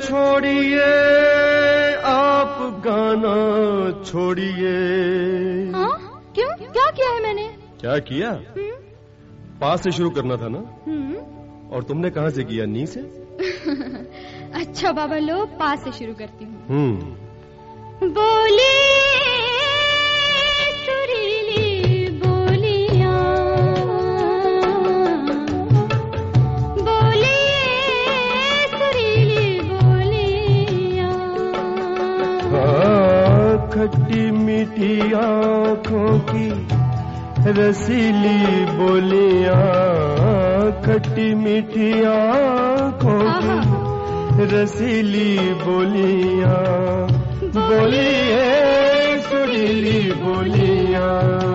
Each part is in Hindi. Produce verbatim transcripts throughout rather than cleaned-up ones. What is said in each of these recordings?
छोड़िए आप गाना छोड़िए। हाँ? क्यों? क्या किया है मैंने? क्या किया? पास से शुरू करना था ना? और तुमने कहाँ से किया? नी से? अच्छा बाबा लो, पास से शुरू करती हूँ। हम्म। बोली सुरीली बोलियां, बोली सुरीली बोलियां। हाँ, खट्टी मीठी आँखों की रसीली बोलियां, खट्टी मीठी आँखों की रसीली बोलियां, बोलिए सुरीली बोलियां,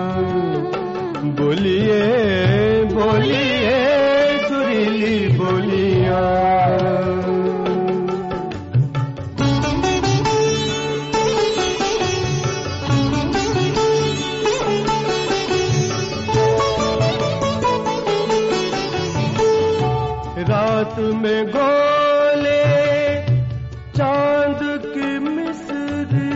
बोलिए बोलिए सुरीली बोलियां। रात में गोले चांद की मिस्री,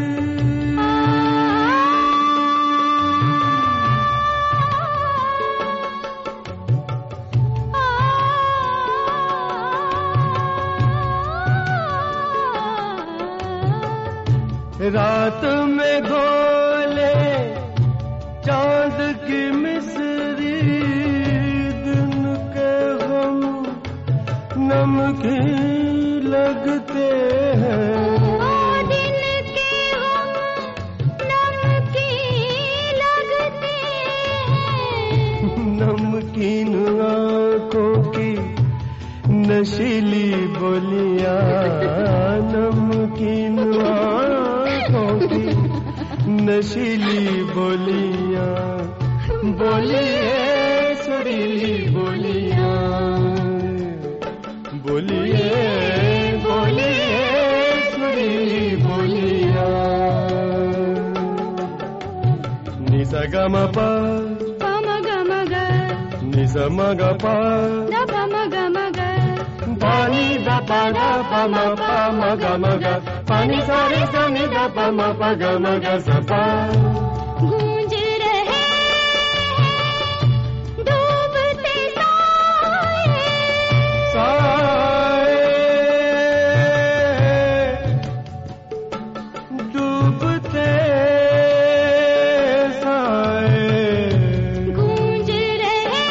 रात में गोले चांद की मिस्री, दिन के गम नमकीन लगते हैं, दिन के गम नमकीन लगते हैं। नमकीन आँखों की नशीली बोलियां, नमकीन आँखों की नशीली बोलियां, बोलिए सुरीली बोलियां, बोलिए बोलिए सुरीली बोलियां। निसा ग म प प म ग म ग, निसा म ग प द प म ग म ग, पानी द प ग प म प म ग म ग, पानी सा रे सा नि द प म प ग म ग स प। गूंज रहे डूबते साए, साए डूबते साए, गूंज रहे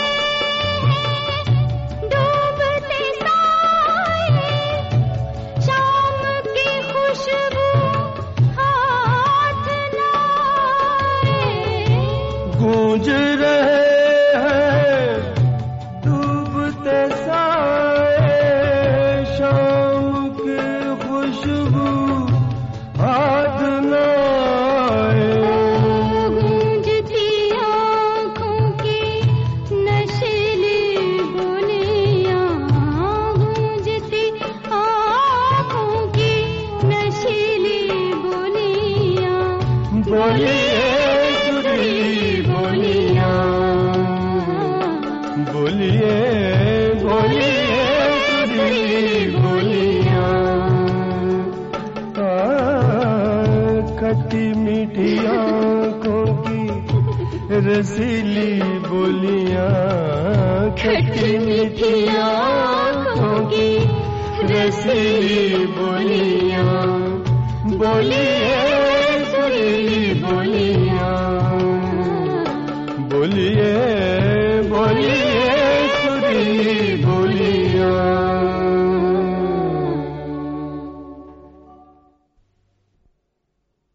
डूबते साए, शाम की खुशबू हाथ लाए। गूंज रहे हैं डूबते साए, शाम की खुशबू हाथ न आए। गूंजती आँखों की नशीली बोलियां, गूंजती आँखों की नशीली बोलियां, बोलिए सुरीली बोलियां, बोलिए बोलिए सुरीली बोलियां। खट्टी मीठी आँखों की रसीली बोलियां, खट्टी मीठी आँखों की रसीली बोलियां, बोलिए सुरीली बोलियां, बोलिए बोलिए सुरीली